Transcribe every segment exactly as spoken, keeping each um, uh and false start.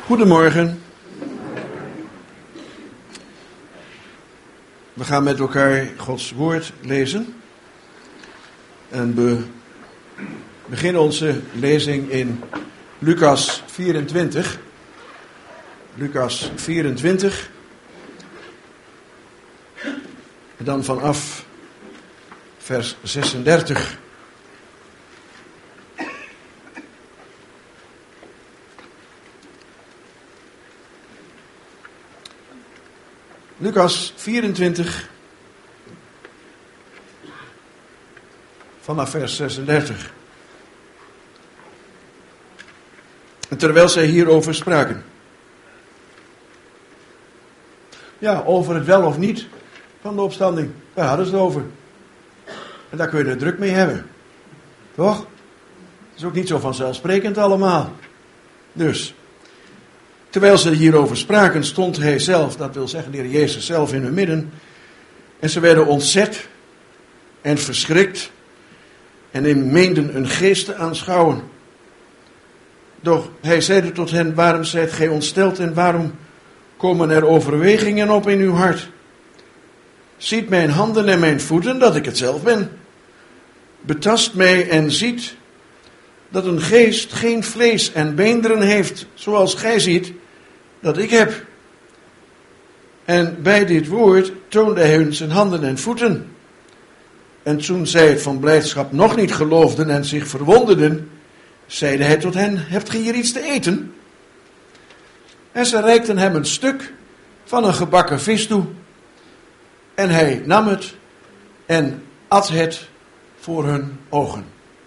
Goedemorgen. We gaan met elkaar Gods woord lezen. En we beginnen onze lezing in Lucas vierentwintig. Lucas vierentwintig. En dan vanaf vers zesendertig. Lucas vierentwintig, vanaf vers zesendertig. En terwijl zij hierover spraken. Ja, over het wel of niet van de opstanding, daar hadden ze het over. En daar kun je er druk mee hebben. Toch? Het is ook niet zo vanzelfsprekend allemaal. Dus, terwijl ze hierover spraken, stond hij zelf, dat wil zeggen de Heer Jezus zelf in hun midden. En ze werden ontzet en verschrikt en meenden een geest te aanschouwen. Doch hij zeide tot hen, waarom zijt gij ontsteld en waarom komen er overwegingen op in uw hart? Ziet mijn handen en mijn voeten, dat ik het zelf ben. Betast mij en ziet dat een geest geen vlees en beenderen heeft, zoals gij ziet dat ik heb. En bij dit woord toonde hij hun zijn handen en voeten. En toen zij het van blijdschap nog niet geloofden en zich verwonderden, zeide hij tot hen, hebt gij hier iets te eten? En ze reikten hem een stuk van een gebakken vis toe. En hij nam het en at het voor hun ogen.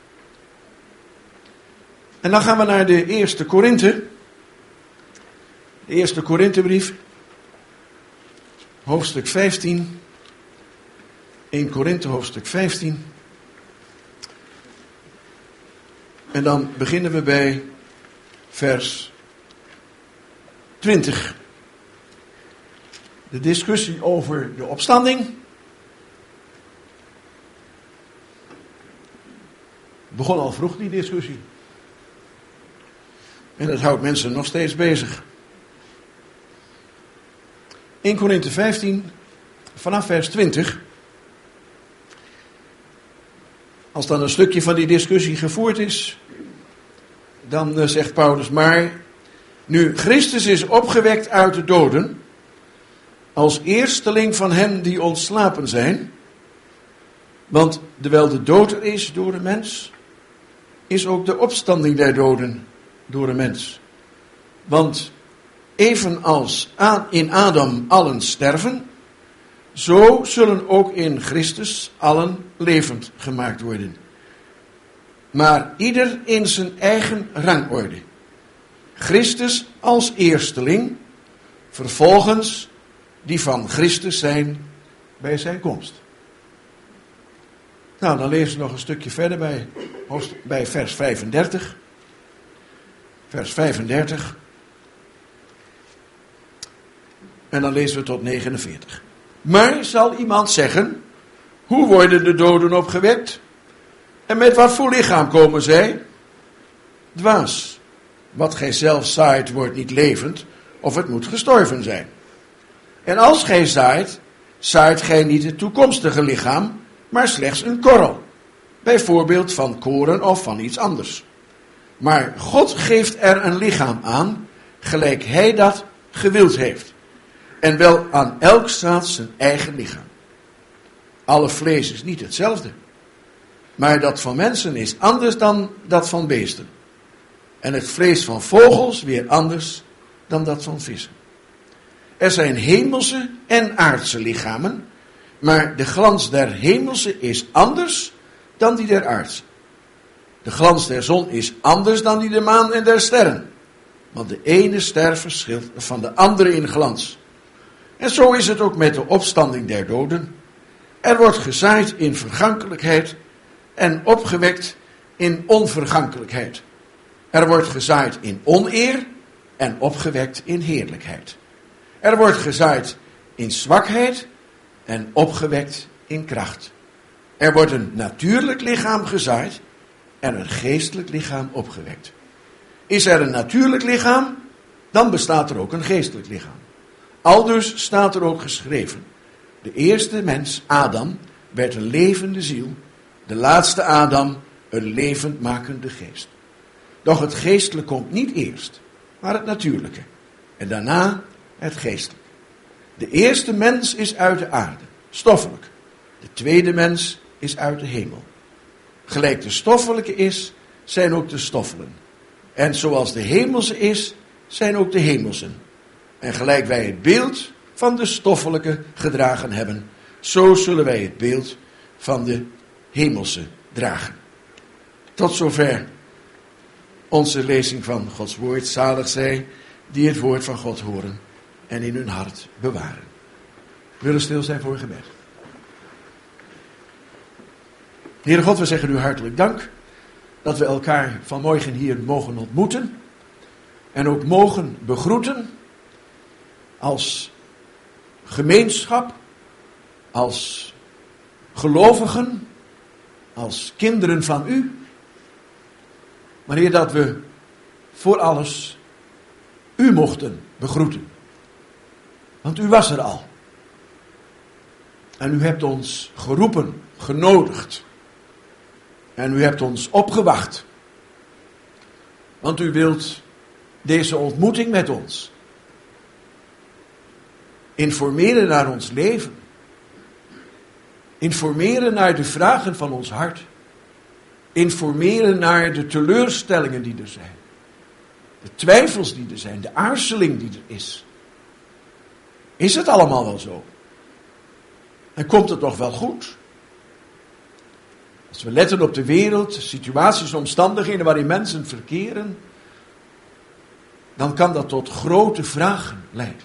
En dan gaan we naar de eerste Korinthe. De eerste Korinthebrief. Hoofdstuk vijftien. eerste Korinthe hoofdstuk vijftien. En dan beginnen we bij vers twintig. De discussie over de opstanding. Begon al vroeg die discussie. En dat houdt mensen nog steeds bezig. eerste Korinthe vijftien, vanaf vers twintig. Als dan een stukje van die discussie gevoerd is, dan zegt Paulus, maar nu Christus is opgewekt uit de doden, als eersteling van hen die ontslapen zijn, want terwijl de dood er is door de mens, is ook de opstanding der doden door de mens. Want evenals in Adam allen sterven, zo zullen ook in Christus allen levend gemaakt worden. Maar ieder in zijn eigen rangorde. Christus als eersteling, vervolgens die van Christus zijn bij zijn komst. Nou, dan lezen we nog een stukje verder bij, bij vers vijfendertig. Vers vijfendertig. En dan lezen we tot negenenveertig. Maar zal iemand zeggen, hoe worden de doden opgewekt? En met wat voor lichaam komen zij? Dwaas. Wat gij zelf zaait wordt niet levend, of het moet gestorven zijn. En als gij zaait, zaait gij niet het toekomstige lichaam, maar slechts een korrel. Bijvoorbeeld van koren of van iets anders. Maar God geeft er een lichaam aan, gelijk hij dat gewild heeft. En wel aan elk staat zijn eigen lichaam. Alle vlees is niet hetzelfde. Maar dat van mensen is anders dan dat van beesten. En het vlees van vogels weer anders dan dat van vissen. Er zijn hemelse en aardse lichamen, maar de glans der hemelse is anders dan die der aardse. De glans der zon is anders dan die der maan en der sterren. Want de ene ster verschilt van de andere in glans. En zo is het ook met de opstanding der doden. Er wordt gezaaid in vergankelijkheid en opgewekt in onvergankelijkheid. Er wordt gezaaid in oneer en opgewekt in heerlijkheid. Er wordt gezaaid in zwakheid en opgewekt in kracht. Er wordt een natuurlijk lichaam gezaaid en een geestelijk lichaam opgewekt. Is er een natuurlijk lichaam, dan bestaat er ook een geestelijk lichaam. Aldus staat er ook geschreven. De eerste mens, Adam, werd een levende ziel. De laatste Adam, een levendmakende geest. Doch het geestelijke komt niet eerst, maar het natuurlijke. En daarna het geestelijke. De eerste mens is uit de aarde, stoffelijk. De tweede mens is uit de hemel. Gelijk de stoffelijke is, zijn ook de stoffelen. En zoals de hemelse is, zijn ook de hemelsen. En gelijk wij het beeld van de stoffelijke gedragen hebben, zo zullen wij het beeld van de hemelse dragen. Tot zover onze lezing van Gods woord. Zalig zij die het woord van God horen en in hun hart bewaren. We willen stil zijn voor gebed. Heere God, we zeggen u hartelijk dank dat we elkaar vanmorgen hier mogen ontmoeten en ook mogen begroeten als gemeenschap, als gelovigen, als kinderen van u. Maar Heer, dat we voor alles u mochten begroeten. Want u was er al. En u hebt ons geroepen, genodigd. En u hebt ons opgewacht. Want u wilt deze ontmoeting met ons informeren naar ons leven. Informeren naar de vragen van ons hart. Informeren naar de teleurstellingen die er zijn. De twijfels die er zijn. De aarzeling die er is. Is het allemaal wel zo? En komt het nog wel goed? Als we letten op de wereld, situaties, omstandigheden waarin mensen verkeren, dan kan dat tot grote vragen leiden.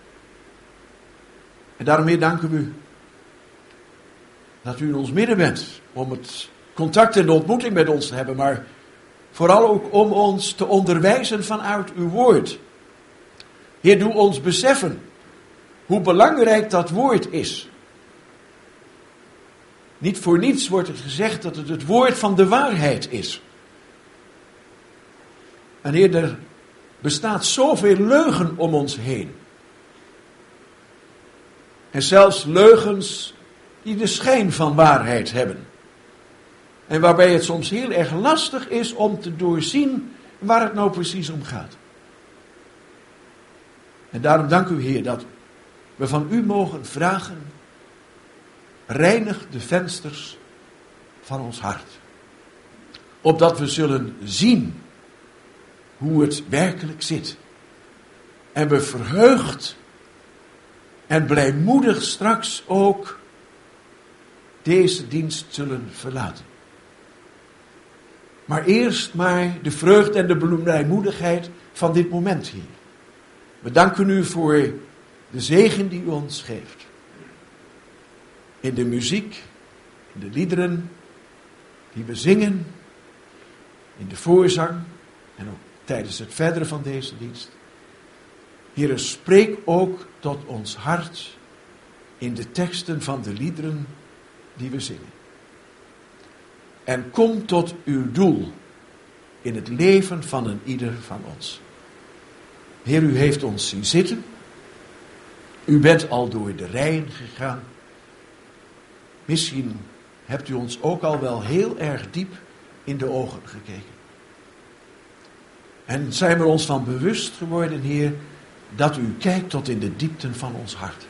En daarmee danken we u dat u in ons midden bent om het contact en de ontmoeting met ons te hebben, maar vooral ook om ons te onderwijzen vanuit uw woord. Heer, doe ons beseffen hoe belangrijk dat woord is. Niet voor niets wordt het gezegd dat het het woord van de waarheid is. En Heer, er bestaat zoveel leugen om ons heen. En zelfs leugens die de schijn van waarheid hebben. En waarbij het soms heel erg lastig is om te doorzien waar het nou precies om gaat. En daarom dank u, Heer, dat we van u mogen vragen: reinig de vensters van ons hart. Opdat we zullen zien hoe het werkelijk zit. En we verheugd en blijmoedig straks ook deze dienst zullen verlaten. Maar eerst maar de vreugde en de blijmoedigheid van dit moment hier. We danken u voor de zegen die u ons geeft. In de muziek, in de liederen die we zingen, in de voorzang en ook tijdens het verdere van deze dienst. Heere, spreek ook tot ons hart in de teksten van de liederen die we zingen. En kom tot uw doel in het leven van een ieder van ons. Heer, u heeft ons zien zitten. U bent al door de rijen gegaan. Misschien hebt u ons ook al wel heel erg diep in de ogen gekeken. En zijn we ons van bewust geworden, Heer, dat u kijkt tot in de diepten van ons hart.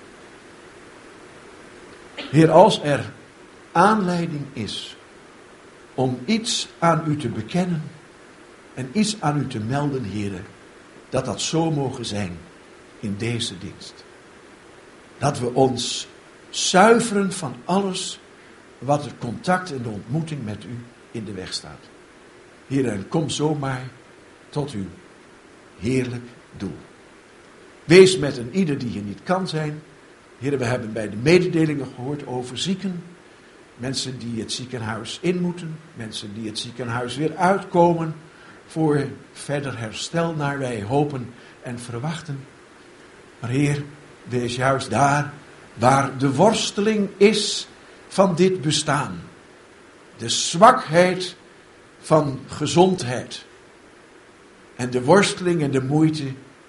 Heer, als er aanleiding is om iets aan u te bekennen en iets aan u te melden, Heer, dat dat zo mogen zijn in deze dienst. Dat we ons zuiveren van alles wat het contact en de ontmoeting met u in de weg staat. Heer, en kom zomaar tot uw heerlijk doel. Wees met een ieder die hier niet kan zijn. Heer, we hebben bij de mededelingen gehoord over zieken. Mensen die het ziekenhuis in moeten. Mensen die het ziekenhuis weer uitkomen. Voor verder herstel naar wij hopen en verwachten. Maar Heer, wees juist daar waar de worsteling is van dit bestaan. De zwakheid van gezondheid. En de worsteling en de moeite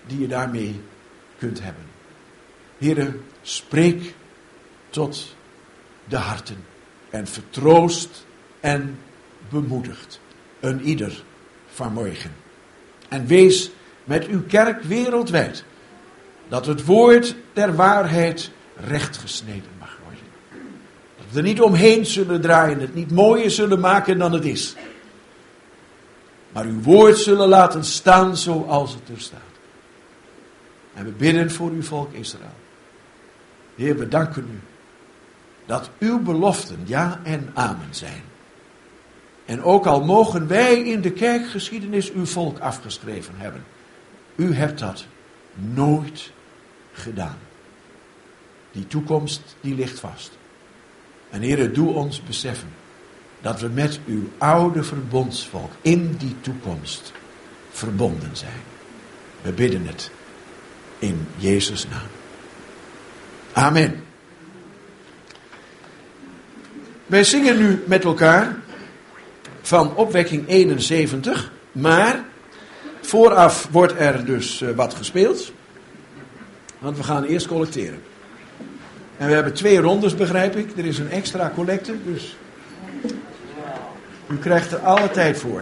die je daarmee kunt hebben. Heere, spreek tot de harten en vertroost en bemoedigt een ieder vanmorgen. En wees met uw kerk wereldwijd dat het woord der waarheid rechtgesneden mag worden. Dat we er niet omheen zullen draaien, het niet mooier zullen maken dan het is. Maar uw woord zullen laten staan zoals het er staat. En we bidden voor uw volk Israël. Heer, we danken u dat uw beloften ja en amen zijn. En ook al mogen wij in de kerkgeschiedenis uw volk afgeschreven hebben, u hebt dat nooit gedaan. Die toekomst, die ligt vast. En Heere, doe ons beseffen dat we met uw oude verbondsvolk in die toekomst verbonden zijn. We bidden het in Jezus' naam. Amen. Wij zingen nu met elkaar van opwekking eenenzeventig, maar vooraf wordt er dus uh, wat gespeeld. Want we gaan eerst collecteren. En we hebben twee rondes, begrijp ik. Er is een extra collecte, dus u krijgt er alle tijd voor.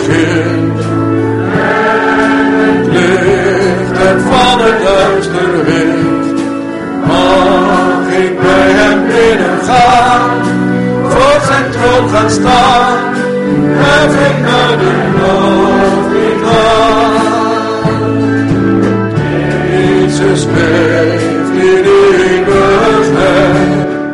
kind. Het licht en van het duister wit. Mag ik bij hem binnen gaan, voor zijn troon gaan staan, hef ik naar de loflied aan. Jezus leeft in eeuwigheid.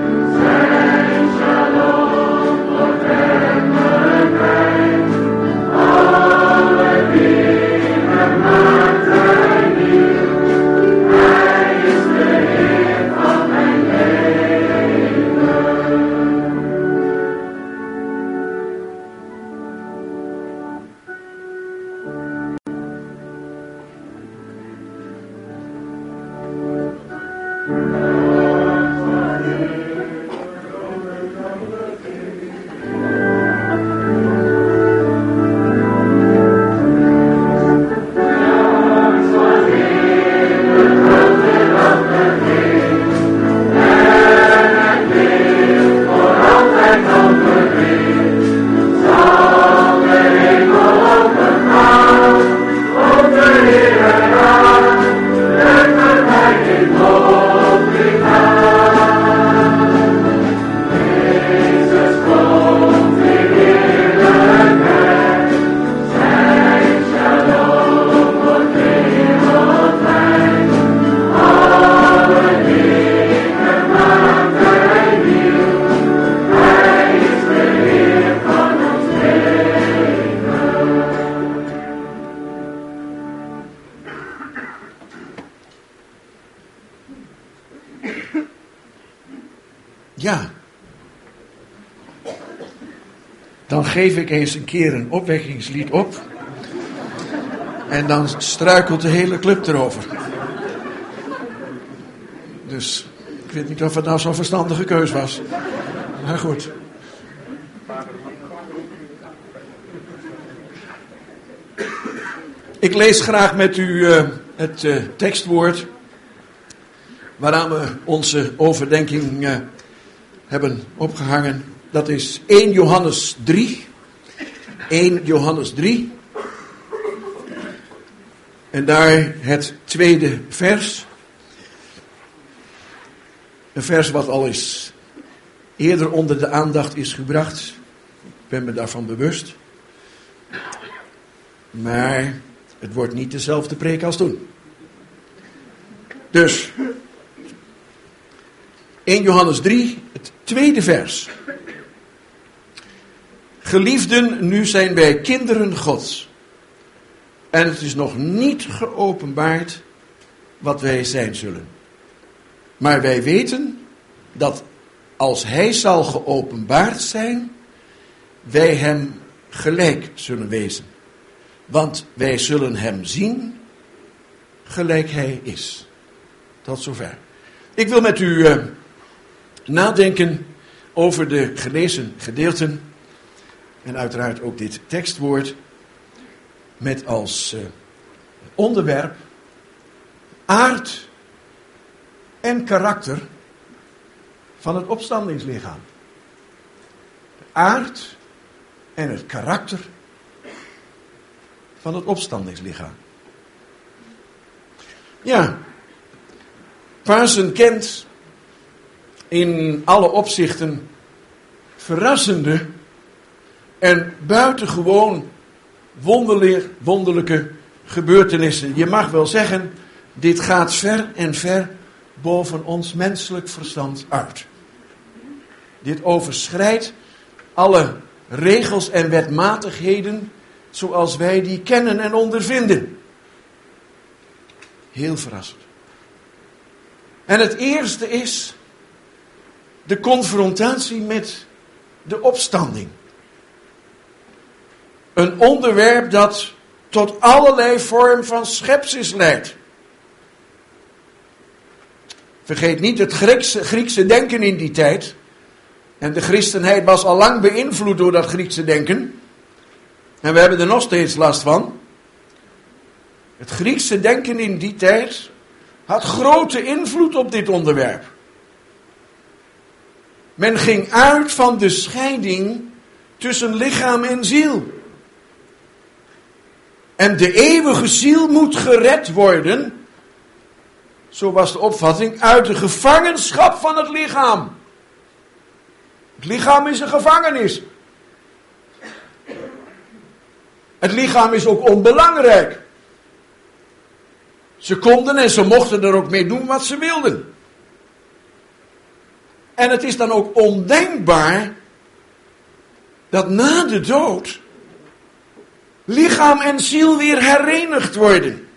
Ja, dan geef ik eens een keer een opwekkingslied op en dan struikelt de hele club erover. Dus ik weet niet of het nou zo'n verstandige keus was. Maar goed. Ik lees graag met u uh, het uh, tekstwoord waaraan we onze overdenking uh, hebben opgehangen. Dat is eerste Johannes drie. eerste Johannes drie. En daar het tweede vers. Een vers wat al eens eerder onder de aandacht is gebracht. Ik ben me daarvan bewust. Maar het wordt niet dezelfde preek als toen. Dus eerste Johannes drie, het tweede vers. Geliefden, nu zijn wij kinderen Gods. En het is nog niet geopenbaard wat wij zijn zullen. Maar wij weten dat als hij zal geopenbaard zijn, wij hem gelijk zullen wezen. Want wij zullen hem zien gelijk hij is. Tot zover. Ik wil met u uh, nadenken over de gelezen gedeelten. En uiteraard ook dit tekstwoord. Met als uh, onderwerp aard en karakter van het opstandingslichaam. De aard en het karakter van het opstandingslichaam. Ja, Pasen kent in alle opzichten verrassende en buitengewoon wonderlijk, wonderlijke gebeurtenissen. Je mag wel zeggen, dit gaat ver en ver boven ons menselijk verstand uit. Dit overschrijdt alle regels en wetmatigheden zoals wij die kennen en ondervinden. Heel verrassend. En het eerste is de confrontatie met de opstanding. Een onderwerp dat tot allerlei vorm van schepsis leidt. Vergeet niet het Griekse, Griekse denken in die tijd. En de christenheid was al lang beïnvloed door dat Griekse denken. En we hebben er nog steeds last van. Het Griekse denken in die tijd had grote invloed op dit onderwerp. Men ging uit van de scheiding tussen lichaam en ziel. En de eeuwige ziel moet gered worden, zo was de opvatting, uit de gevangenschap van het lichaam. Het lichaam is een gevangenis. Het lichaam is ook onbelangrijk. Ze konden en ze mochten er ook mee doen wat ze wilden. En het is dan ook ondenkbaar dat na de dood lichaam en ziel weer herenigd worden.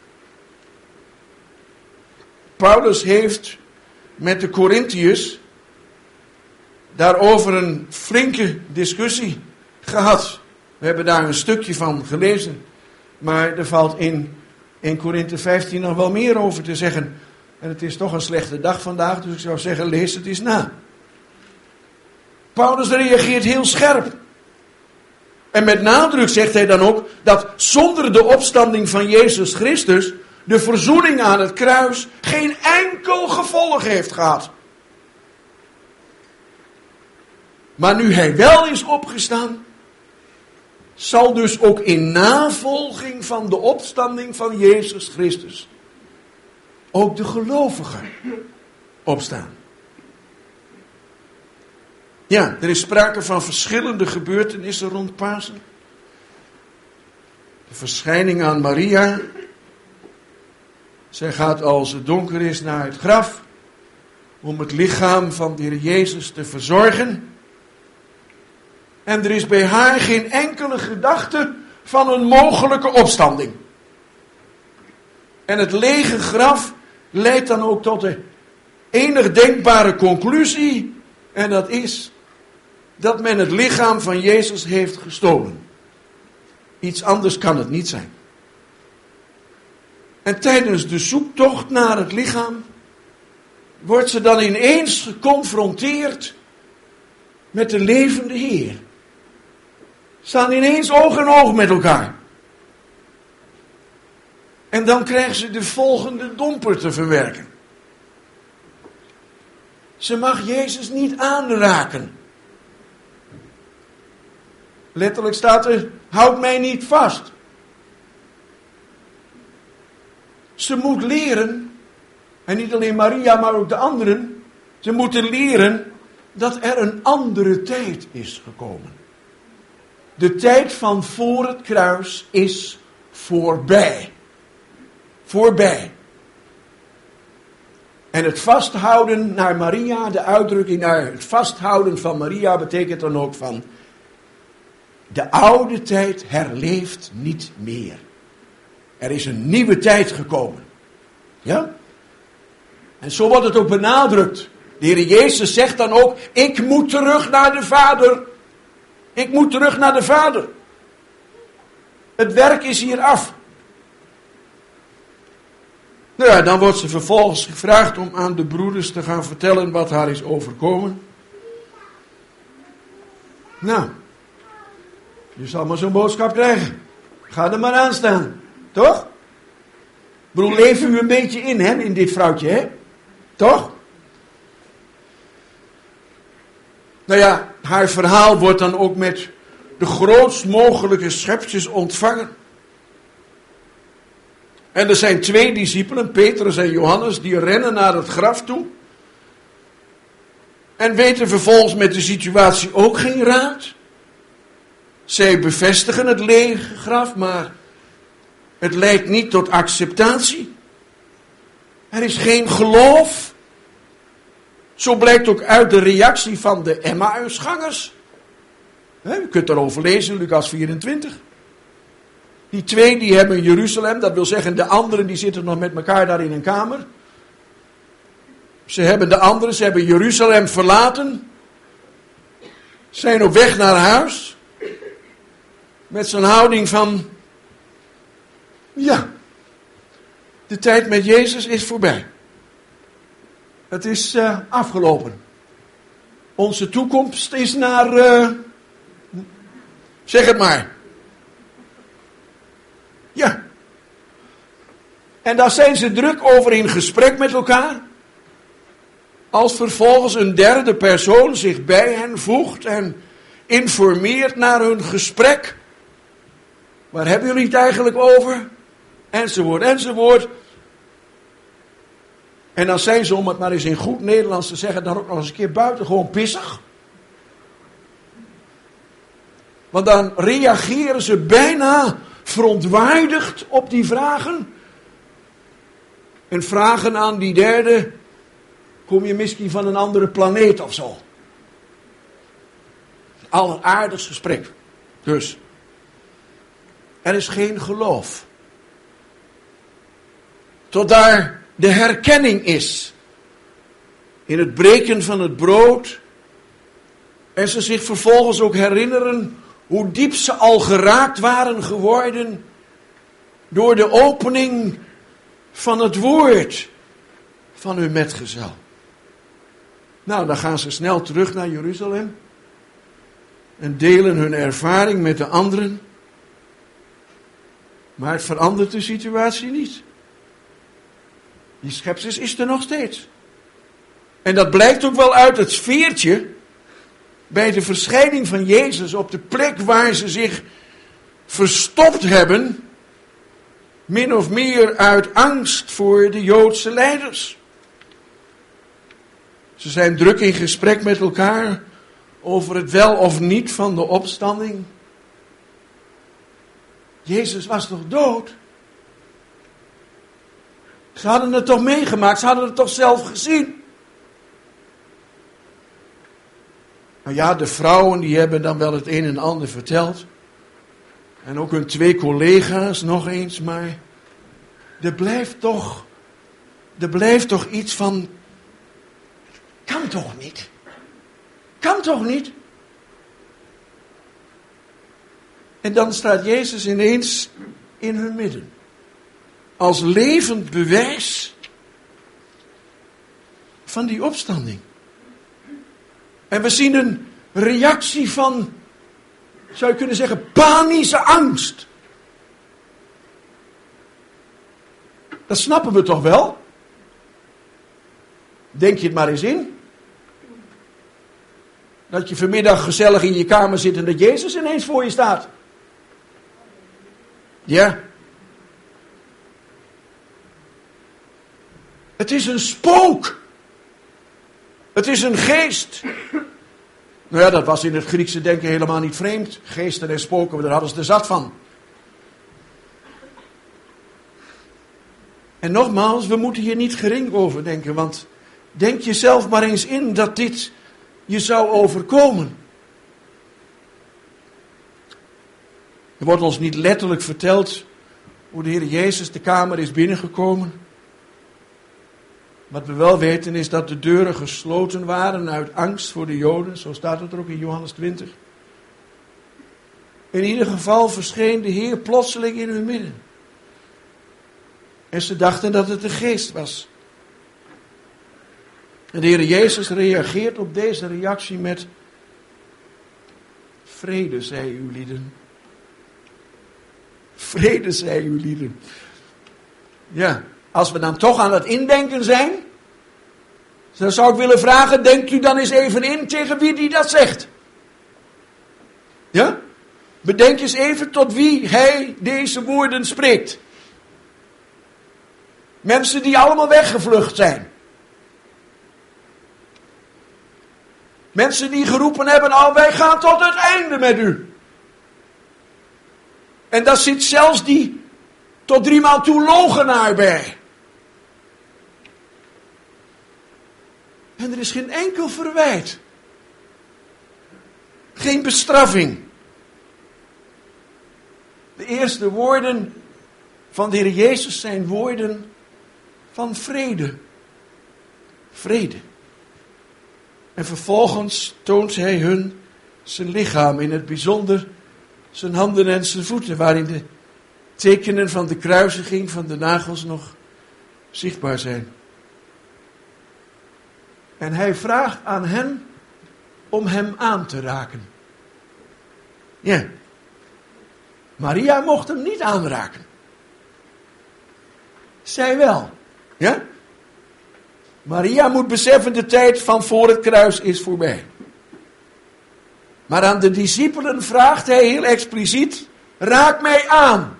Paulus heeft met de Korintiërs daarover een flinke discussie gehad. We hebben daar een stukje van gelezen. Maar er valt in in Korinthe vijftien nog wel meer over te zeggen. En het is toch een slechte dag vandaag, dus ik zou zeggen, lees het eens na. Paulus reageert heel scherp. En met nadruk zegt hij dan ook dat zonder de opstanding van Jezus Christus de verzoening aan het kruis geen enkel gevolg heeft gehad. Maar nu hij wel is opgestaan, zal dus ook in navolging van de opstanding van Jezus Christus ook de gelovige opstaan. Ja, er is sprake van verschillende gebeurtenissen rond Pasen. De verschijning aan Maria. Zij gaat als het donker is naar het graf om het lichaam van de Heer Jezus te verzorgen. En er is bij haar geen enkele gedachte van een mogelijke opstanding. En het lege graf leidt dan ook tot de enig denkbare conclusie. En dat is dat men het lichaam van Jezus heeft gestolen. Iets anders kan het niet zijn. En tijdens de zoektocht naar het lichaam wordt ze dan ineens geconfronteerd met de levende Heer. Staan ineens oog in oog met elkaar. En dan krijgt ze de volgende domper te verwerken. Ze mag Jezus niet aanraken. Letterlijk staat er, houd mij niet vast. Ze moet leren, en niet alleen Maria, maar ook de anderen, ze moeten leren dat er een andere tijd is gekomen. De tijd van voor het kruis is voorbij. Voorbij. En het vasthouden naar Maria, de uitdrukking naar het vasthouden van Maria betekent dan ook van de oude tijd herleeft niet meer. Er is een nieuwe tijd gekomen. Ja? En zo wordt het ook benadrukt. De Heer Jezus zegt dan ook, ik moet terug naar de Vader. Ik moet terug naar de Vader. Het werk is hier af. Nou ja, dan wordt ze vervolgens gevraagd om aan de broeders te gaan vertellen wat haar is overkomen. Nou, je zal maar zo'n boodschap krijgen. Ga er maar aan staan. Toch? Ik bedoel, leef u een beetje in, hè, in dit vrouwtje, hè? Toch? Nou ja, haar verhaal wordt dan ook met de grootst mogelijke schepjes ontvangen. En er zijn twee discipelen, Petrus en Johannes, die rennen naar het graf toe. En weten vervolgens met de situatie ook geen raad. Zij bevestigen het lege graf, maar het leidt niet tot acceptatie. Er is geen geloof. Zo blijkt ook uit de reactie van de Emmausgangers. U kunt erover lezen, Lucas vierentwintig. Die twee die hebben Jeruzalem, dat wil zeggen de anderen die zitten nog met elkaar daar in een kamer. Ze hebben de anderen, ze hebben Jeruzalem verlaten. Zijn op weg naar huis. Met zo'n houding van, ja, de tijd met Jezus is voorbij. Het is uh, afgelopen. Onze toekomst is naar, uh, zeg het maar. Ja. En daar zijn ze druk over in gesprek met elkaar. Als vervolgens een derde persoon zich bij hen voegt en informeert naar hun gesprek. Waar hebben jullie het eigenlijk over? Enzovoort, enzovoort. En dan zijn ze, om het maar eens in goed Nederlands te zeggen, dan ook nog eens een keer buitengewoon pissig. Want dan reageren ze bijna verontwaardigd op die vragen. En vragen aan die derde, kom je misschien van een andere planeet of zo? Alleraardigst gesprek. Dus, er is geen geloof. Tot daar de herkenning is. In het breken van het brood. En ze zich vervolgens ook herinneren hoe diep ze al geraakt waren geworden door de opening van het woord van hun metgezel. Nou, dan gaan ze snel terug naar Jeruzalem en delen hun ervaring met de anderen. Maar het verandert de situatie niet. Die schepsis is er nog steeds. En dat blijkt ook wel uit het sfeertje bij de verschijning van Jezus op de plek waar ze zich verstopt hebben, min of meer uit angst voor de Joodse leiders. Ze zijn druk in gesprek met elkaar over het wel of niet van de opstanding. Jezus was toch dood? Ze hadden het toch meegemaakt, ze hadden het toch zelf gezien? Nou ja, de vrouwen die hebben dan wel het een en ander verteld. En ook hun twee collega's nog eens, maar er blijft toch, er blijft toch iets van, kan toch niet? Kan toch niet? En dan staat Jezus ineens in hun midden. Als levend bewijs van die opstanding. En we zien een reactie van, zou je kunnen zeggen, panische angst. Dat snappen we toch wel? Denk je het maar eens in. Dat je vanmiddag gezellig in je kamer zit en dat Jezus ineens voor je staat. Ja. Het is een spook. Het is een geest. Nou ja, dat was in het Griekse denken helemaal niet vreemd. Geesten en spoken, daar hadden ze er zat van. En nogmaals, we moeten hier niet gering over denken. Want denk jezelf maar eens in dat dit je zou overkomen. Er wordt ons niet letterlijk verteld hoe de Heer Jezus de kamer is binnengekomen. Wat we wel weten is dat de deuren gesloten waren uit angst voor de Joden. Zo staat het er ook in Johannes twintig. In ieder geval verscheen de Heer plotseling in hun midden. En ze dachten dat het een geest was. En de Heer Jezus reageert op deze reactie met: vrede zij uw lieden. Vrede zij uw lieden. Ja, als we dan toch aan het indenken zijn, dan zou ik willen vragen, denkt u dan eens even in tegen wie die dat zegt. Ja? Bedenk eens even tot wie hij deze woorden spreekt. Mensen die allemaal weggevlucht zijn. Mensen die geroepen hebben, oh wij gaan tot het einde met u. En daar zit zelfs die tot driemaal toe logenaar bij. En er is geen enkel verwijt. Geen bestraffing. De eerste woorden van de Heer Jezus zijn woorden van vrede. Vrede. En vervolgens toont hij hun zijn lichaam, in het bijzonder zijn handen en zijn voeten, waarin de tekenen van de kruisiging van de nagels nog zichtbaar zijn. En hij vraagt aan hen om hem aan te raken. Ja. Maria mocht hem niet aanraken. Zij wel. Ja? Maria moet beseffen, de tijd van voor het kruis is voorbij. Maar aan de discipelen vraagt hij heel expliciet, raak mij aan.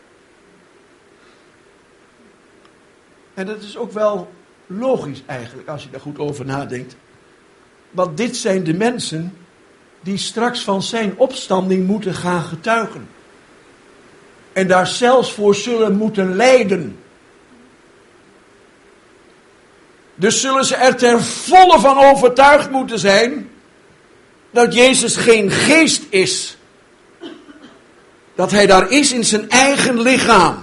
En dat is ook wel logisch eigenlijk, als je daar goed over nadenkt. Want dit zijn de mensen die straks van zijn opstanding moeten gaan getuigen. En daar zelfs voor zullen moeten lijden. Dus zullen ze er ten volle van overtuigd moeten zijn dat Jezus geen geest is. Dat hij daar is in zijn eigen lichaam.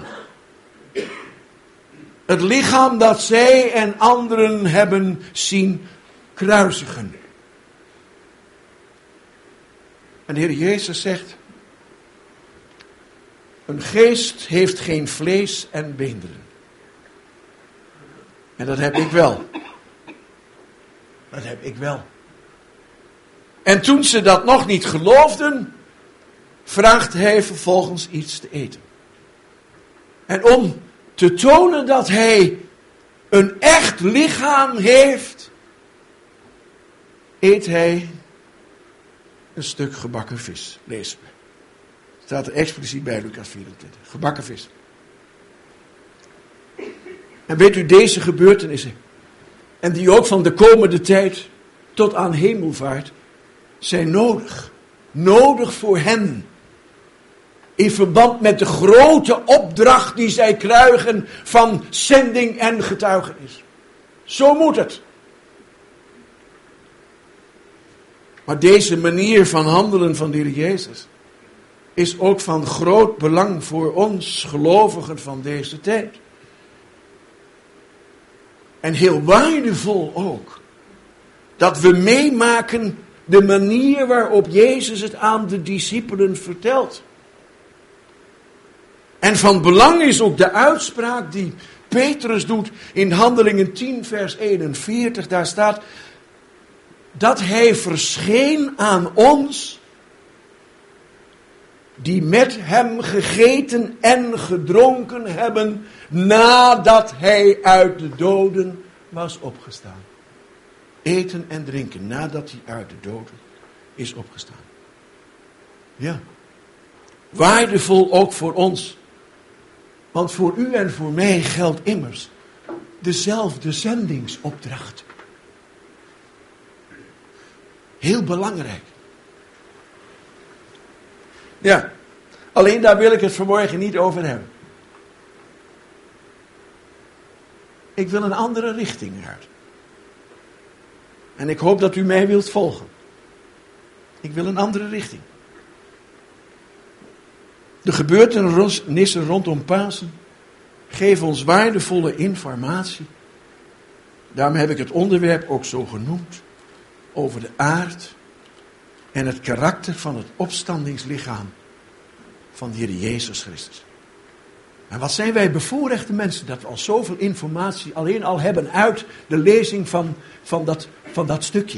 Het lichaam dat zij en anderen hebben zien kruisigen. En de Heer Jezus zegt: een geest heeft geen vlees en beenderen. En dat heb ik wel. Dat heb ik wel. En toen ze dat nog niet geloofden, vraagt hij vervolgens iets te eten. En om te tonen dat hij een echt lichaam heeft, eet hij een stuk gebakken vis. Lees me. Staat er expliciet bij Lucas vierentwintig. Gebakken vis. En weet u, deze gebeurtenissen, en die ook van de komende tijd tot aan hemelvaart, zijn nodig. Nodig voor hen. In verband met de grote opdracht die zij krijgen van zending en getuigenis. Zo moet het. Maar deze manier van handelen van de Heer Jezus is ook van groot belang voor ons gelovigen van deze tijd. En heel waardevol ook. Dat we meemaken de manier waarop Jezus het aan de discipelen vertelt. En van belang is ook de uitspraak die Petrus doet in Handelingen tien vers eenenveertig. Daar staat dat hij verscheen aan ons die met hem gegeten en gedronken hebben nadat hij uit de doden was opgestaan. Eten en drinken nadat hij uit de doden is opgestaan. Ja. Waardevol ook voor ons. Want voor u en voor mij geldt immers dezelfde zendingsopdracht. Heel belangrijk. Ja, alleen daar wil ik het vanmorgen niet over hebben. Ik wil een andere richting uit. En ik hoop dat u mij wilt volgen. Ik wil een andere richting. De gebeurtenissen rondom Pasen geven ons waardevolle informatie. Daarom heb ik het onderwerp ook zo genoemd. Over de aard en het karakter van het opstandingslichaam van de Heer Jezus Christus. En wat zijn wij bevoorrechte mensen dat we al zoveel informatie alleen al hebben uit de lezing van, van, dat, van dat stukje.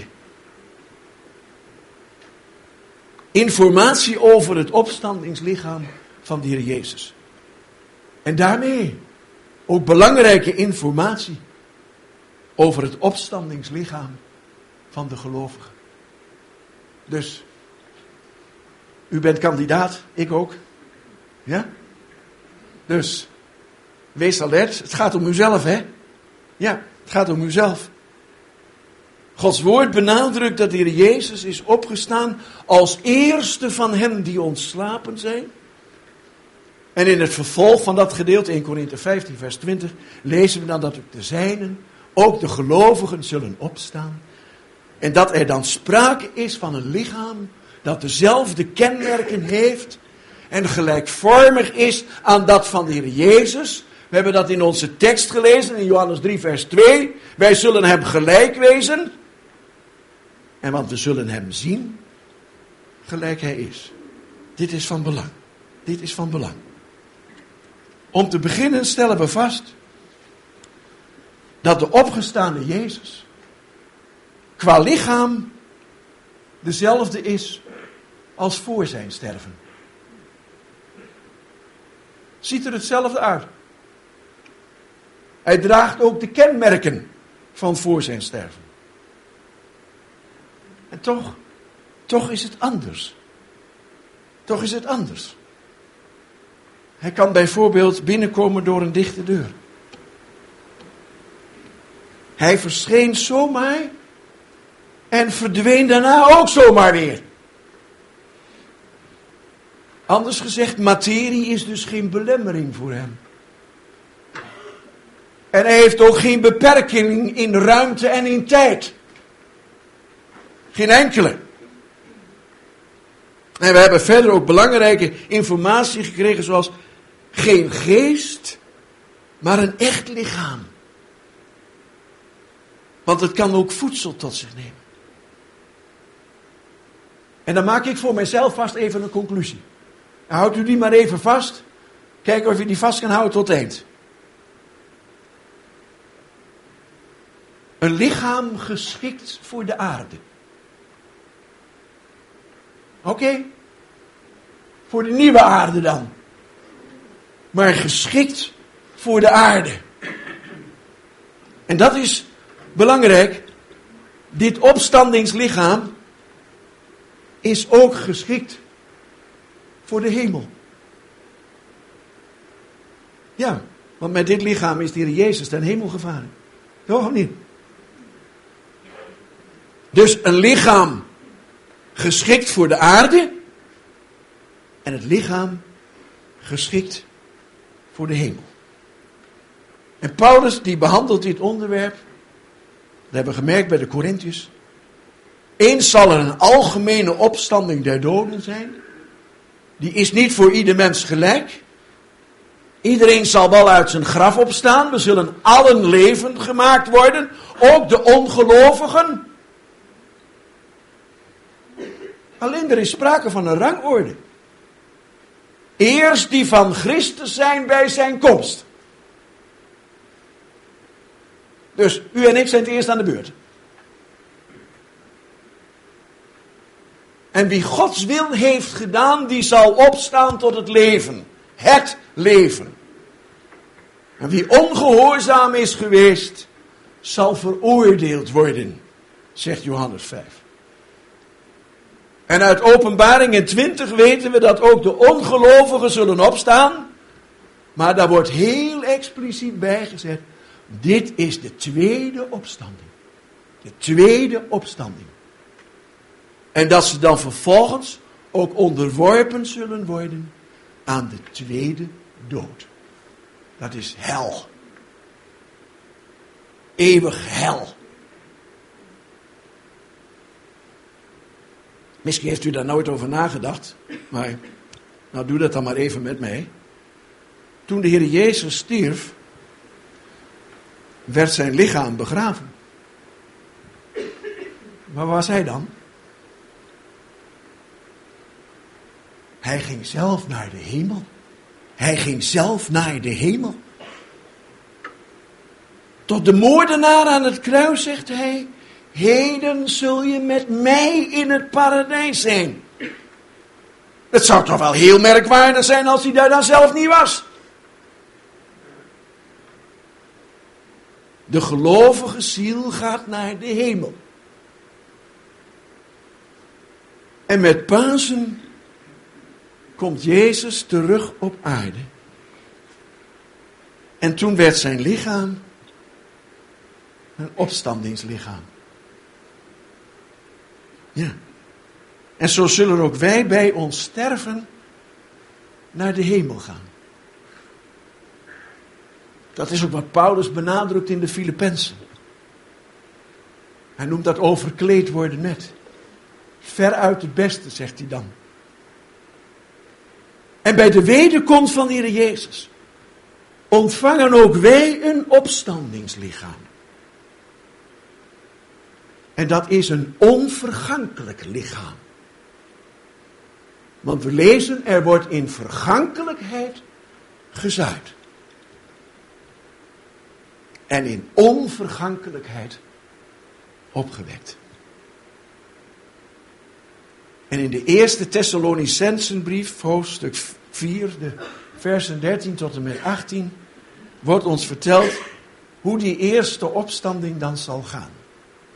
Informatie over het opstandingslichaam van de Heer Jezus. En daarmee ook belangrijke informatie over het opstandingslichaam van de gelovigen. Dus, u bent kandidaat, ik ook. Ja? Dus, wees alert, het gaat om uzelf, hè? Ja, het gaat om uzelf. Gods woord benadrukt dat de Heer Jezus is opgestaan als eerste van hen die ontslapen zijn. En in het vervolg van dat gedeelte, eerste Korinthe vijftien vers twintig, lezen we dan dat ook de zijnen, ook de gelovigen zullen opstaan. En dat er dan sprake is van een lichaam dat dezelfde kenmerken heeft en gelijkvormig is aan dat van de Heer Jezus. We hebben dat in onze tekst gelezen in Johannes drie vers twee. Wij zullen hem gelijk wezen. En want we zullen hem zien gelijk hij is. Dit is van belang. Dit is van belang. Om te beginnen stellen we vast dat de opgestaande Jezus qua lichaam dezelfde is als voor zijn sterven. Ziet er hetzelfde uit. Hij draagt ook de kenmerken van voor zijn sterven. En toch, toch is het anders. Toch is het anders. Hij kan bijvoorbeeld binnenkomen door een dichte deur. Hij verscheen zomaar en verdween daarna ook zomaar weer. Anders gezegd, materie is dus geen belemmering voor hem. En hij heeft ook geen beperking in ruimte en in tijd. Geen enkele. En we hebben verder ook belangrijke informatie gekregen, zoals geen geest, maar een echt lichaam. Want het kan ook voedsel tot zich nemen. En dan maak ik voor mijzelf vast even een conclusie. En houdt u die maar even vast. Kijk of je die vast kan houden tot het eind. Een lichaam geschikt voor de aarde. Oké. Okay. Voor de nieuwe aarde dan. Maar geschikt voor de aarde. En dat is belangrijk. Dit opstandingslichaam is ook geschikt voor de hemel. Ja, want met dit lichaam is de Heer Jezus ten hemel gevaren. Toch of niet? Dus een lichaam geschikt voor de aarde en het lichaam geschikt voor de hemel. En Paulus die behandelt dit onderwerp, dat hebben we gemerkt bij de Korintiërs. Eens zal er een algemene opstanding der doden zijn. Die is niet voor ieder mens gelijk. Iedereen zal wel uit zijn graf opstaan. We zullen allen levend gemaakt worden. Ook de ongelovigen. Alleen er is sprake van een rangorde. Eerst die van Christus zijn bij zijn komst. Dus u en ik zijn het eerst aan de beurt. En wie Gods wil heeft gedaan, die zal opstaan tot het leven. Het leven. En wie ongehoorzaam is geweest, zal veroordeeld worden, zegt Johannes vijf. En uit Openbaringen twintig weten we dat ook de ongelovigen zullen opstaan. Maar daar wordt heel expliciet bijgezet. Dit is de tweede opstanding. De tweede opstanding. En dat ze dan vervolgens ook onderworpen zullen worden aan de tweede dood. Dat is hel. Eeuwig hel. Misschien heeft u daar nooit over nagedacht, maar nou doe dat dan maar even met mij. Toen de Heer Jezus stierf, werd zijn lichaam begraven. Waar was hij dan? Hij ging zelf naar de hemel. Hij ging zelf naar de hemel. Tot de moordenaar aan het kruis zegt hij: heden zul je met mij in het paradijs zijn. Het zou toch wel heel merkwaardig zijn als hij daar dan zelf niet was. De gelovige ziel gaat naar de hemel. En met Pasen komt Jezus terug op aarde. En toen werd zijn lichaam een opstandingslichaam. Ja. En zo zullen ook wij bij ons sterven naar de hemel gaan. Dat is ook wat Paulus benadrukt in de Filippenzen. Hij noemt dat overkleed worden met. Veruit het beste, zegt hij dan. En bij de wederkomst van de Heer Jezus ontvangen ook wij een opstandingslichaam. En dat is een onvergankelijk lichaam. Want we lezen, er wordt in vergankelijkheid gezaaid. En in onvergankelijkheid opgewekt. En in de eerste Thessalonicensenbrief, hoofdstuk vier, de versen dertien tot en met achttien, wordt ons verteld hoe die eerste opstanding dan zal gaan.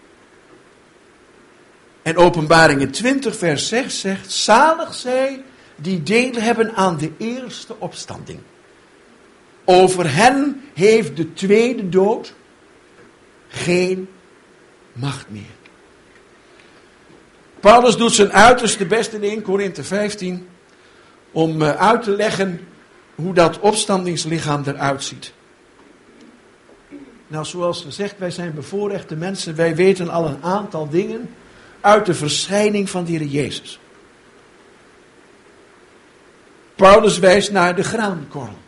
En Openbaringen twintig vers zes zegt: zalig zij die deel hebben aan de eerste opstanding. Over hen heeft de tweede dood geen macht meer. Paulus doet zijn uiterste best in eerste Korinthe vijftien om uit te leggen hoe dat opstandingslichaam eruit ziet. Nou, zoals gezegd, wij zijn bevoorrechte mensen. Wij weten al een aantal dingen uit de verschijning van de Heer Jezus. Paulus wijst naar de graankorrel.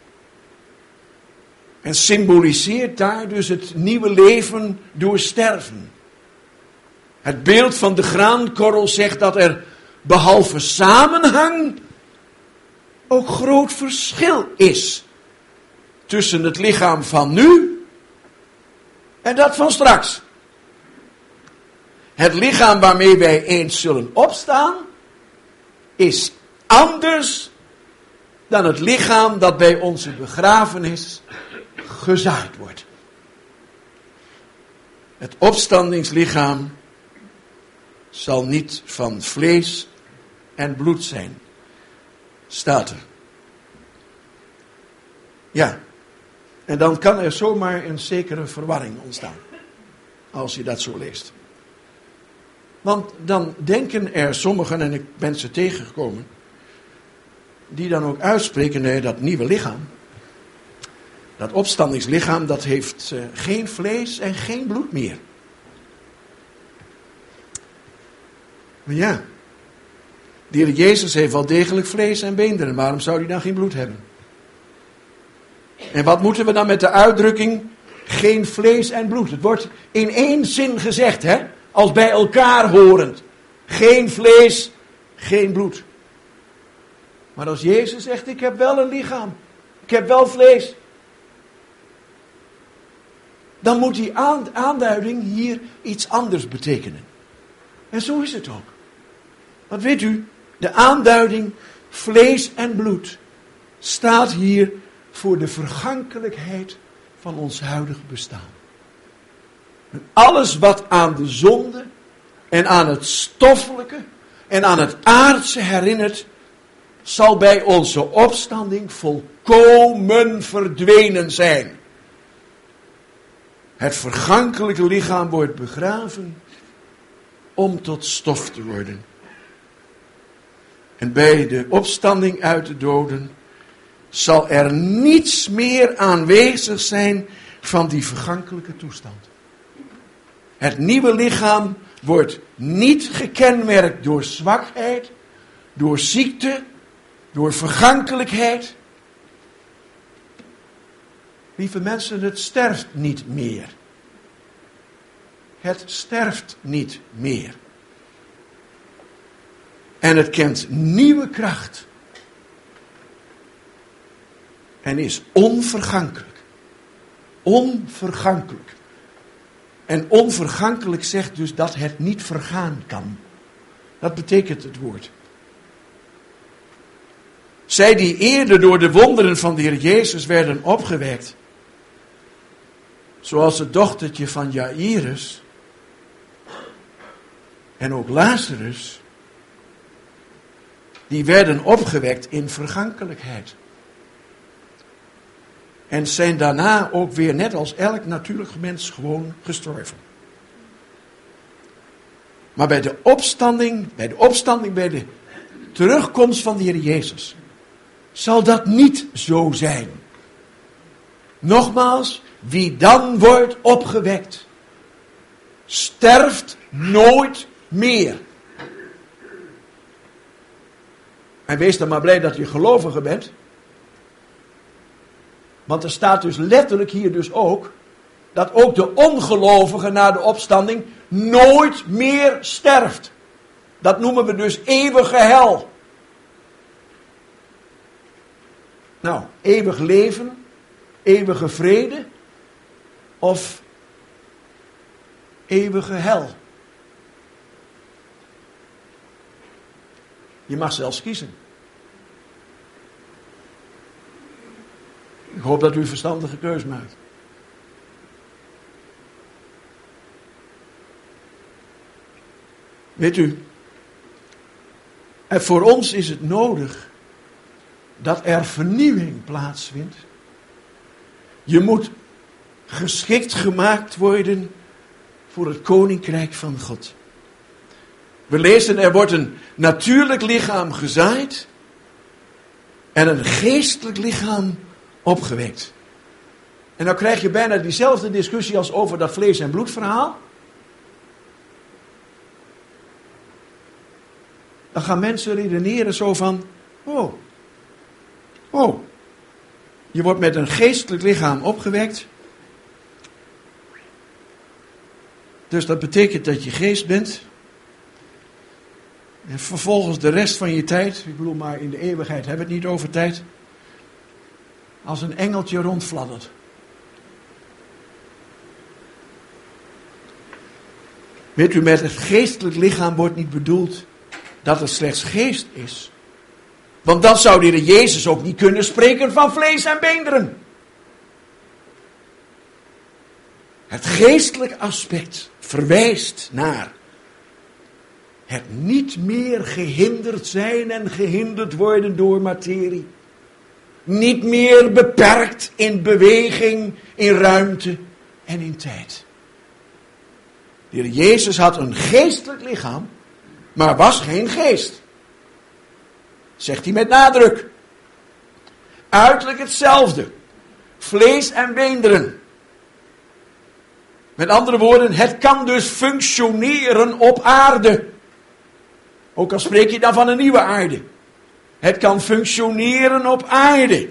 En symboliseert daar dus het nieuwe leven door sterven. Het beeld van de graankorrel zegt dat er behalve samenhang ook groot verschil is tussen het lichaam van nu en dat van straks. Het lichaam waarmee wij eens zullen opstaan is anders dan het lichaam dat bij onze begrafenis gezaaid wordt. Het opstandingslichaam zal niet van vlees en bloed zijn, staat er. Ja, en dan kan er zomaar een zekere verwarring ontstaan, als je dat zo leest. Want dan denken er sommigen, en ik ben ze tegengekomen, die dan ook uitspreken, nee, dat nieuwe lichaam, dat opstandingslichaam, dat heeft uh, geen vlees en geen bloed meer. Maar ja, de Heer Jezus heeft wel degelijk vlees en beenderen, waarom zou hij dan geen bloed hebben? En wat moeten we dan met de uitdrukking geen vlees en bloed? Het wordt in één zin gezegd, hè, als bij elkaar horend. Geen vlees, geen bloed. Maar als Jezus zegt, ik heb wel een lichaam, ik heb wel vlees, dan moet die aanduiding hier iets anders betekenen. En zo is het ook. Want weet u, de aanduiding vlees en bloed staat hier voor de vergankelijkheid van ons huidige bestaan. En alles wat aan de zonde en aan het stoffelijke en aan het aardse herinnert, zal bij onze opstanding volkomen verdwenen zijn. Het vergankelijke lichaam wordt begraven om tot stof te worden. En bij de opstanding uit de doden zal er niets meer aanwezig zijn van die vergankelijke toestand. Het nieuwe lichaam wordt niet gekenmerkt door zwakheid, door ziekte, door vergankelijkheid. Lieve mensen, het sterft niet meer. Het sterft niet meer. En het kent nieuwe kracht. En is onvergankelijk. Onvergankelijk. En onvergankelijk zegt dus dat het niet vergaan kan. Dat betekent het woord. Zij die eerder door de wonderen van de Heer Jezus werden opgewekt, zoals het dochtertje van Jairus en ook Lazarus, die werden opgewekt in vergankelijkheid. En zijn daarna ook weer net als elk natuurlijk mens gewoon gestorven. Maar bij de opstanding, bij de opstanding, bij de terugkomst van de Heer Jezus, zal dat niet zo zijn. Nogmaals, wie dan wordt opgewekt, sterft nooit meer. En wees dan maar blij dat je gelovige bent. Want er staat dus letterlijk hier dus ook, dat ook de ongelovige na de opstanding nooit meer sterft. Dat noemen we dus eeuwige hel. Nou, eeuwig leven, eeuwige vrede of eeuwige hel. Je mag zelfs kiezen. Ik hoop dat u een verstandige keus maakt. Weet u, en voor ons is het nodig dat er vernieuwing plaatsvindt. Je moet geschikt gemaakt worden voor het koninkrijk van God. We lezen, er wordt een natuurlijk lichaam gezaaid en een geestelijk lichaam opgewekt. En dan krijg je bijna diezelfde discussie als over dat vlees- en bloedverhaal. Dan gaan mensen redeneren zo van, oh, oh, je wordt met een geestelijk lichaam opgewekt. Dus dat betekent dat je geest bent. En vervolgens de rest van je tijd, ik bedoel maar in de eeuwigheid hebben we het niet over tijd, als een engeltje rondfladdert. Weet u, met het geestelijk lichaam wordt niet bedoeld dat het slechts geest is. Want dan zou de Heer Jezus ook niet kunnen spreken van vlees en beenderen. Het geestelijk aspect verwijst naar het niet meer gehinderd zijn en gehinderd worden door materie. Niet meer beperkt in beweging, in ruimte en in tijd. De Heer Jezus had een geestelijk lichaam, maar was geen geest. Zegt hij met nadruk. Uiterlijk hetzelfde. Vlees en beenderen. Met andere woorden, het kan dus functioneren op aarde. Ook al spreek je dan van een nieuwe aarde. Het kan functioneren op aarde.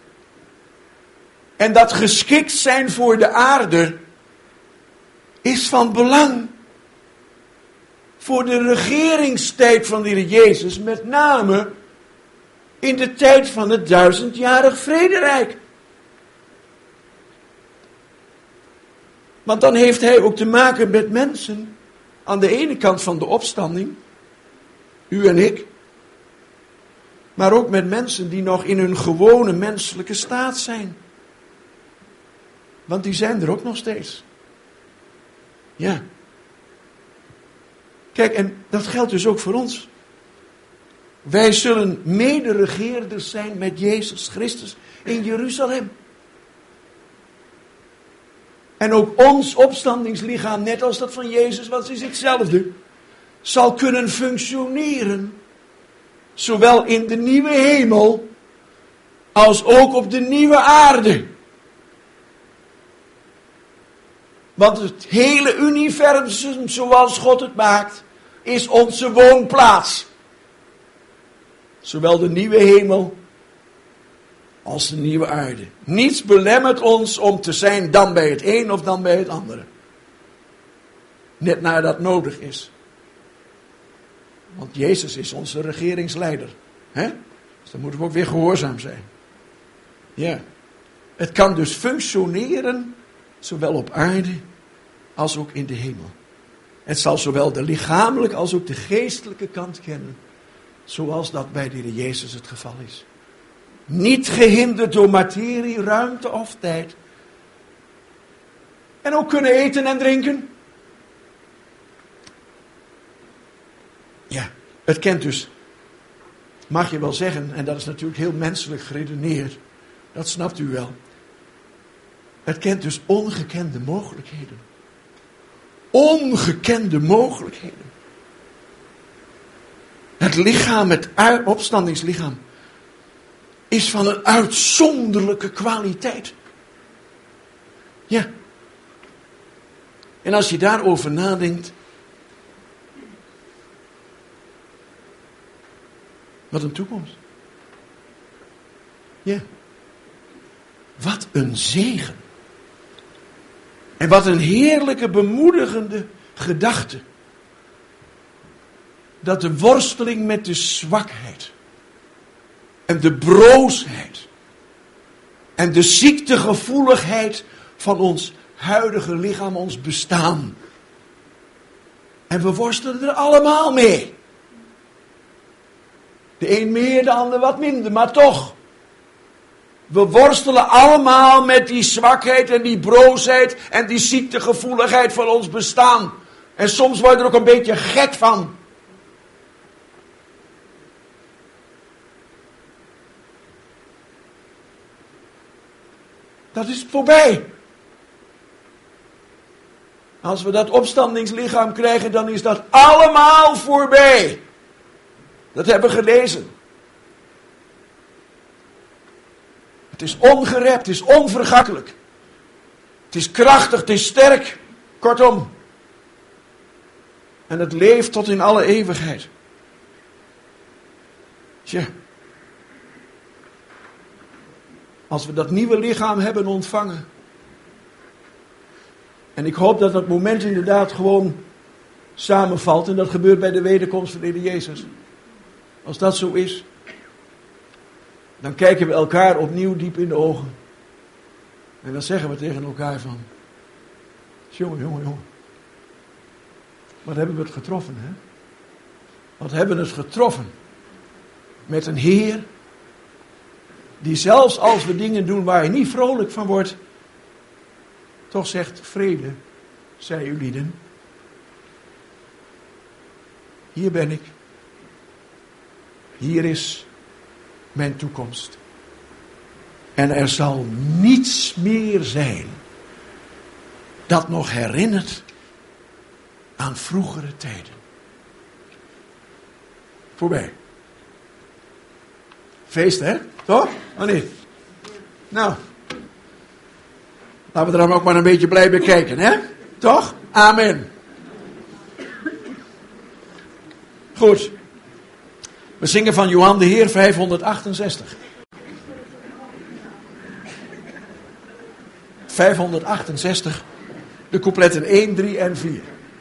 En dat geschikt zijn voor de aarde is van belang voor de regeringstijd van de Heer Jezus, met name in de tijd van het duizendjarig vrederijk. Want dan heeft hij ook te maken met mensen aan de ene kant van de opstanding, u en ik, maar ook met mensen die nog in hun gewone menselijke staat zijn. Want die zijn er ook nog steeds. Ja. Kijk, en dat geldt dus ook voor ons. Wij zullen mederegeerders zijn met Jezus Christus in Jeruzalem. En ook ons opstandingslichaam, net als dat van Jezus, want het is hetzelfde, zal kunnen functioneren. Zowel in de nieuwe hemel, als ook op de nieuwe aarde. Want het hele universum zoals God het maakt, is onze woonplaats. Zowel de nieuwe hemel als de nieuwe aarde. Niets belemmert ons om te zijn dan bij het een of dan bij het andere. Net naar dat nodig is. Want Jezus is onze regeringsleider. Hè? Dus dan moeten we ook weer gehoorzaam zijn. Ja. Het kan dus functioneren, zowel op aarde als ook in de hemel. Het zal zowel de lichamelijke als ook de geestelijke kant kennen. Zoals dat bij de Heer Jezus het geval is. Niet gehinderd door materie, ruimte of tijd. En ook kunnen eten en drinken. Ja, het kent dus, mag je wel zeggen, en dat is natuurlijk heel menselijk geredeneerd. Dat snapt u wel. Het kent dus ongekende mogelijkheden. Ongekende mogelijkheden. Het lichaam, het opstandingslichaam, is van een uitzonderlijke kwaliteit. Ja. En als je daarover nadenkt, wat een toekomst. Ja. Wat een zegen. En wat een heerlijke, bemoedigende gedachte. Dat de worsteling met de zwakheid en de broosheid en de ziektegevoeligheid van ons huidige lichaam, ons bestaan. En we worstelen er allemaal mee. De een meer, de ander wat minder, maar toch. We worstelen allemaal met die zwakheid en die broosheid en die ziektegevoeligheid van ons bestaan. En soms word je er ook een beetje gek van. Dat is voorbij. Als we dat opstandingslichaam krijgen, dan is dat allemaal voorbij. Dat hebben we gelezen. Het is ongerept, het is onvergankelijk. Het is krachtig, het is sterk. Kortom. En het leeft tot in alle eeuwigheid. Tja. Als we dat nieuwe lichaam hebben ontvangen. En ik hoop dat dat moment inderdaad gewoon samenvalt. En dat gebeurt bij de wederkomst van de Heer Jezus. Als dat zo is. Dan kijken we elkaar opnieuw diep in de ogen. En dan zeggen we tegen elkaar van. Jongen, jongen, jongen. Wat hebben we het getroffen, hè? Wat hebben we het getroffen. Met een Heer. Die zelfs als we dingen doen waar hij niet vrolijk van wordt. Toch zegt vrede, zij u lieden. Hier ben ik. Hier is mijn toekomst. En er zal niets meer zijn dat nog herinnert aan vroegere tijden. Voorbij. Feest, hè? Toch? Oh nee. Nou. Laten we er dan ook maar een beetje blij bij kijken, hè? Toch? Amen. Goed. We zingen van Johan de Heer vijfhonderdachtenzestig. vijfhonderdachtenzestig. De coupletten één, drie en vier.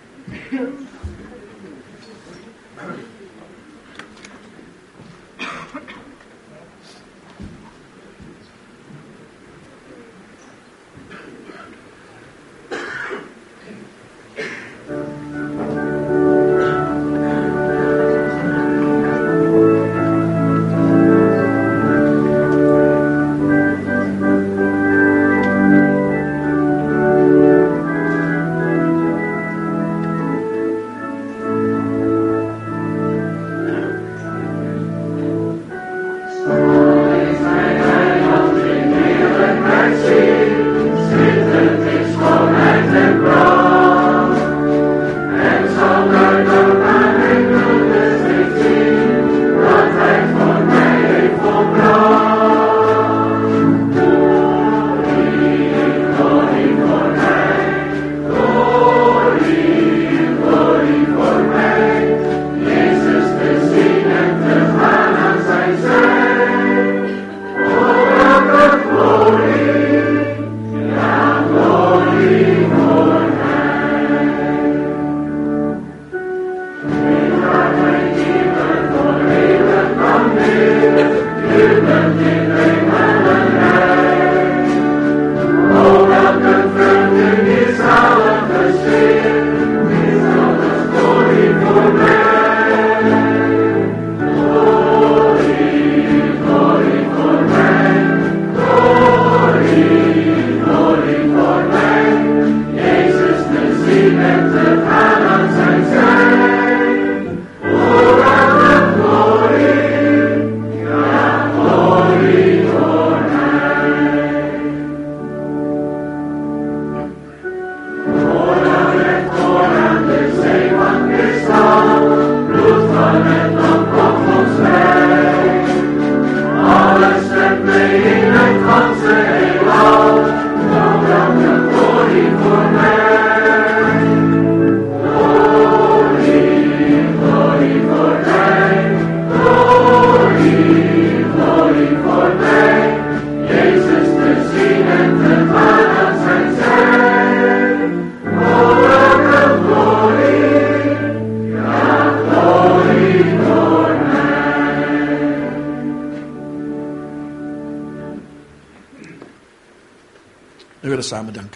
We willen samen danken.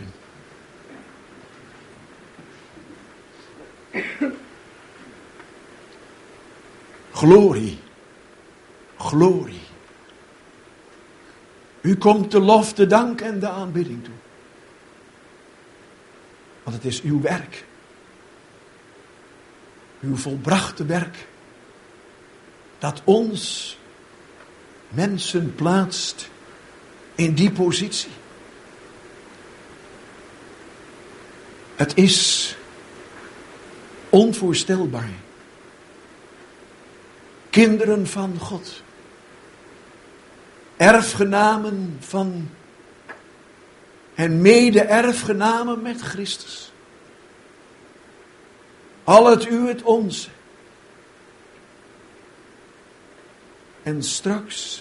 Glorie. Glorie. U komt de lof, de dank en de aanbidding toe. Want het is uw werk. Uw volbrachte werk. Dat ons mensen plaatst in die positie. Het is onvoorstelbaar. Kinderen van God. Erfgenamen van en mede-erfgenamen met Christus. Al het u, het onze. En straks,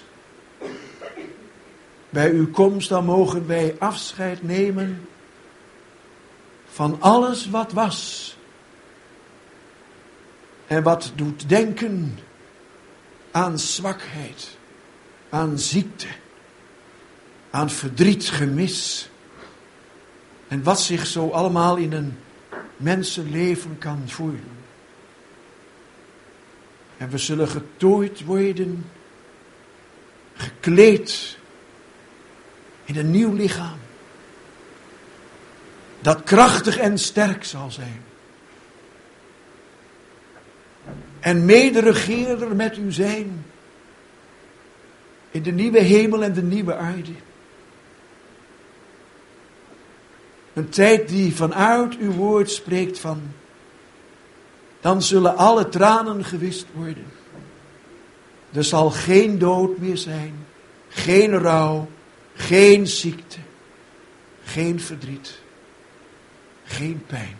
bij uw komst, dan mogen wij afscheid nemen van alles wat was. En wat doet denken aan zwakheid, aan ziekte, aan verdriet, gemis. En wat zich zo allemaal in een mensenleven kan voelen. En we zullen getooid worden, gekleed in een nieuw lichaam. Dat krachtig en sterk zal zijn. En mederegeerder met u zijn in de nieuwe hemel en de nieuwe aarde. Een tijd die vanuit uw woord spreekt van, dan zullen alle tranen gewist worden. Er zal geen dood meer zijn, geen rouw, geen ziekte, geen verdriet, geen pijn.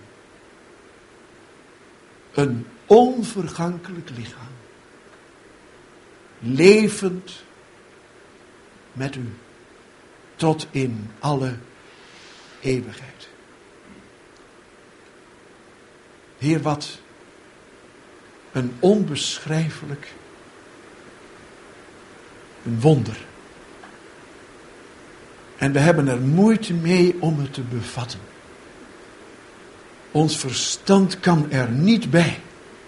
Een onvergankelijk lichaam, levend met u, tot in alle eeuwigheid. Heer, wat een onbeschrijfelijk, een wonder. En we hebben er moeite mee om het te bevatten. Ons verstand kan er niet bij.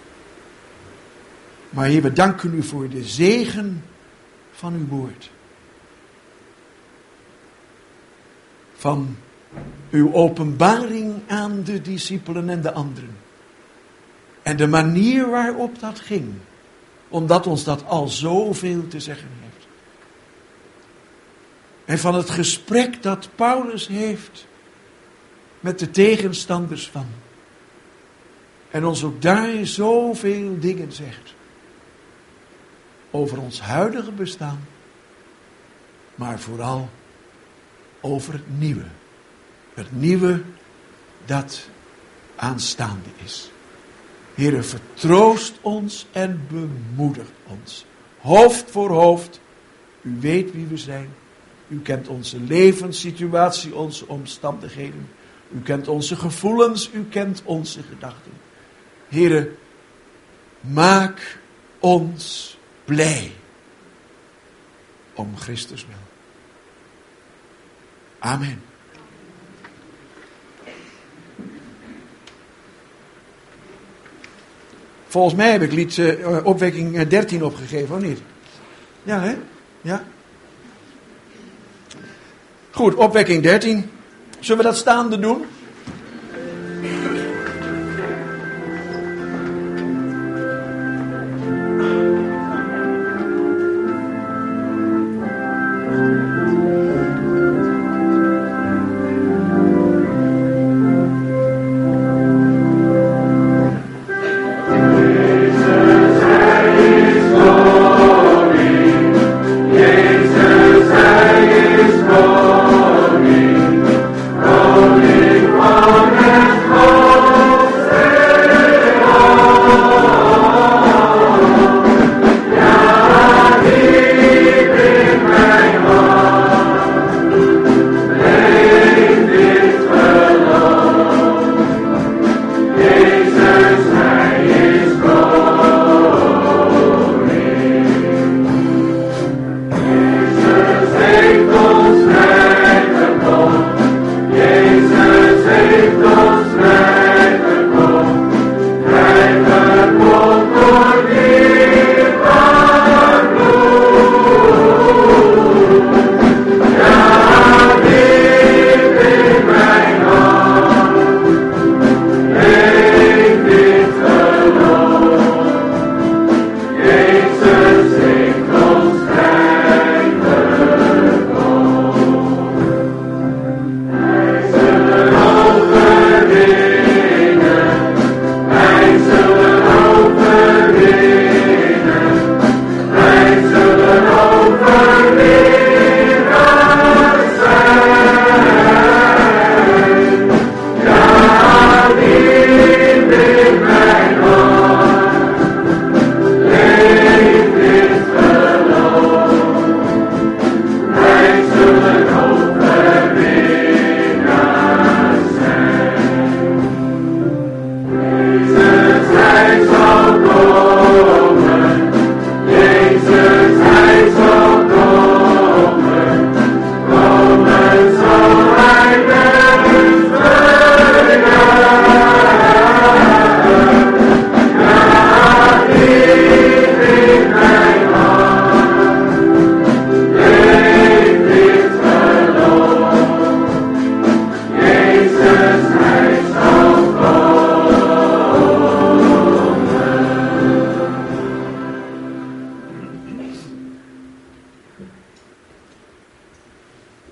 Maar Heer, we danken u voor de zegen van uw woord. Van uw openbaring aan de discipelen en de anderen. En de manier waarop dat ging. Omdat ons dat al zoveel te zeggen heeft. En van het gesprek dat Paulus heeft met de tegenstanders van. En ons ook daar zoveel dingen zegt. Over ons huidige bestaan. Maar vooral over het nieuwe. Het nieuwe dat aanstaande is. Heere, vertroost ons en bemoedigt ons. Hoofd voor hoofd. U weet wie we zijn. U kent onze levenssituatie, onze omstandigheden. U kent onze gevoelens, u kent onze gedachten. Heere, maak ons blij. Om Christus wil. Amen. Volgens mij heb ik lied uh, opwekking dertien opgegeven, of niet? Ja, hè? Ja. Goed, opwekking dertien. Zullen we dat staande doen? Holy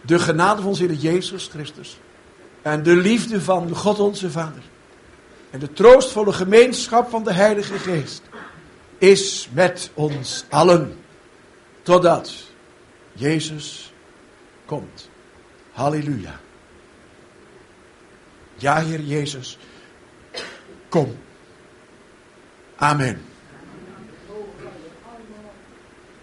de genade van onze Heer Jezus Christus en de liefde van God onze Vader en de troostvolle gemeenschap van de Heilige Geest is met ons allen, totdat Jezus komt. Halleluja. Ja, Heer Jezus, kom. Amen.